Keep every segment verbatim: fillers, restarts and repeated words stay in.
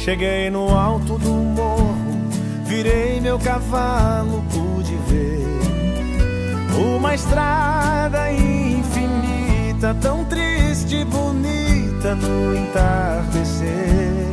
Cheguei no alto do morro, virei meu cavalo, pude ver uma estrada infinita, tão triste e bonita no entardecer.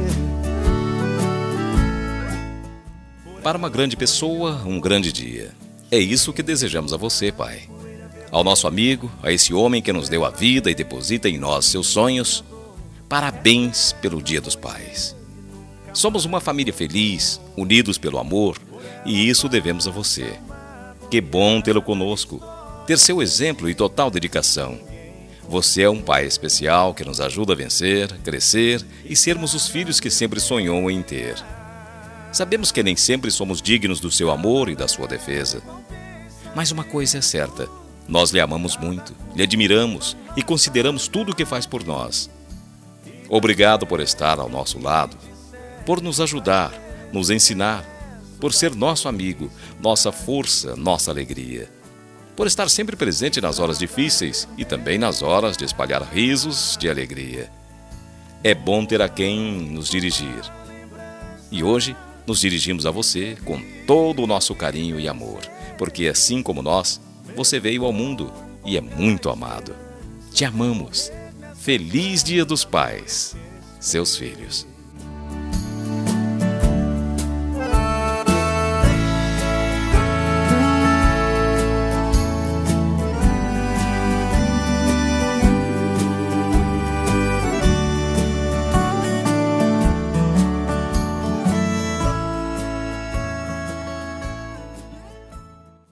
Para uma grande pessoa, um grande dia. É isso que desejamos a você, Pai. Ao nosso amigo, a esse homem que nos deu a vida e deposita em nós seus sonhos, parabéns pelo Dia dos Pais. Somos uma família feliz, unidos pelo amor, e isso devemos a você. Que bom tê-lo conosco, ter seu exemplo e total dedicação. Você é um pai especial que nos ajuda a vencer, crescer e sermos os filhos que sempre sonhou em ter. Sabemos que nem sempre somos dignos do seu amor e da sua defesa. Mas uma coisa é certa, nós lhe amamos muito, lhe admiramos e consideramos tudo o que faz por nós. Obrigado por estar ao nosso lado, por nos ajudar, nos ensinar, por ser nosso amigo, nossa força, nossa alegria. Por estar sempre presente nas horas difíceis e também nas horas de espalhar risos de alegria. É bom ter a quem nos dirigir. E hoje nos dirigimos a você com todo o nosso carinho e amor, porque assim como nós, você veio ao mundo e é muito amado. Te amamos. Feliz Dia dos Pais, seus filhos.